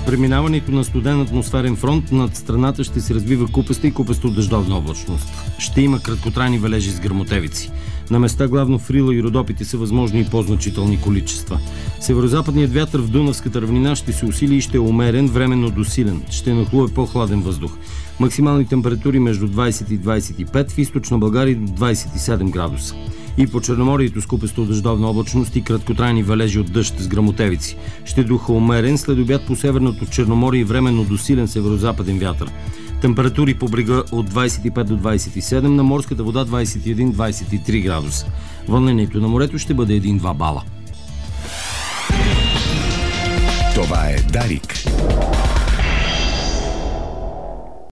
преминаването на студен атмосферен фронт над страната ще се развива купеста и купесто-дъждовна облачност. Ще има краткотрайни валежи с гръмотевици. На места главно в Рила и Родопите са възможни и по-значителни количества. Северозападният вятър в Дунавската равнина ще се усили и ще е умерен, временно до силен. Ще нахлуе по-хладен въздух. Максимални температури между 20 и 25, в източна България до 27 градуса. И по Черноморието с купесто-дъждовна облачност и краткотрайни валежи от дъжд с гръмотевици. Ще духа умерен, след обяд по Северното Черноморие и временно до силен северозападен вятър. Температури по брега от 25 до 27, на морската вода 21-23 градуса. Вълнението на морето ще бъде 1-2 бала. Това е Дарик.